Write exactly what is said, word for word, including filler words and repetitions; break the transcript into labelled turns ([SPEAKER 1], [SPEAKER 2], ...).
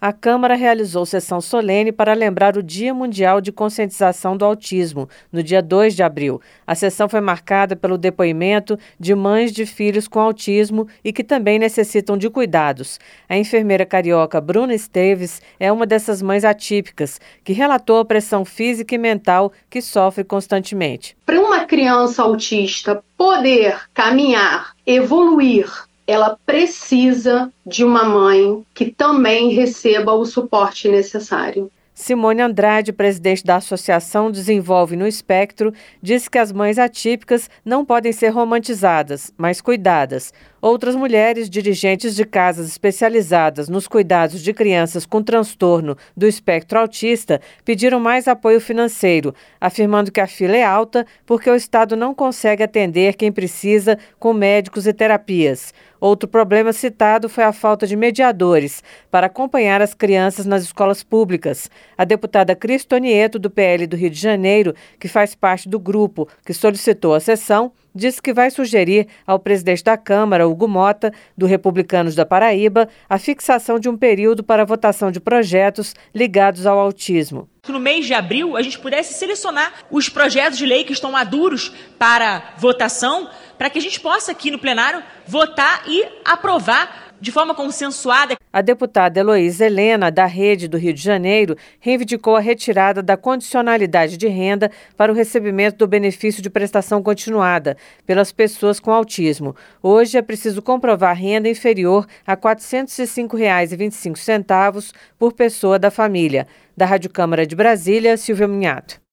[SPEAKER 1] A Câmara realizou sessão solene para lembrar o Dia Mundial de Conscientização do Autismo, no dia dois de abril. A sessão foi marcada pelo depoimento de mães de filhos com autismo e que também necessitam de cuidados. A enfermeira carioca Bruna Esteves é uma dessas mães atípicas, que relatou a pressão física e mental que sofre constantemente.
[SPEAKER 2] Para uma criança autista poder caminhar, evoluir, ela precisa de uma mãe que também receba o suporte necessário.
[SPEAKER 1] Simone Andrade, presidente da Associação Desenvolve no Espectro, disse que as mães atípicas não podem ser romantizadas, mas cuidadas. Outras mulheres, dirigentes de casas especializadas nos cuidados de crianças com transtorno do espectro autista, pediram mais apoio financeiro, afirmando que a fila é alta porque o Estado não consegue atender quem precisa com médicos e terapias. Outro problema citado foi a falta de mediadores para acompanhar as crianças nas escolas públicas. A deputada Cris Tonieto, do P L do Rio de Janeiro, que faz parte do grupo que solicitou a sessão, disse que vai sugerir ao presidente da Câmara, Hugo Mota, do Republicanos da Paraíba, a fixação de um período para a votação de projetos ligados ao autismo.
[SPEAKER 3] Que no mês de abril a gente pudesse selecionar os projetos de lei que estão maduros para votação, para que a gente possa aqui no plenário votar e aprovar de forma consensuada.
[SPEAKER 1] A deputada Heloísa Helena, da Rede do Rio de Janeiro, reivindicou a retirada da condicionalidade de renda para o recebimento do benefício de prestação continuada pelas pessoas com autismo. Hoje é preciso comprovar renda inferior a quatrocentos e cinco reais e vinte e cinco centavos por pessoa da família. Da Rádio Câmara de Brasília, Silvia Minhato.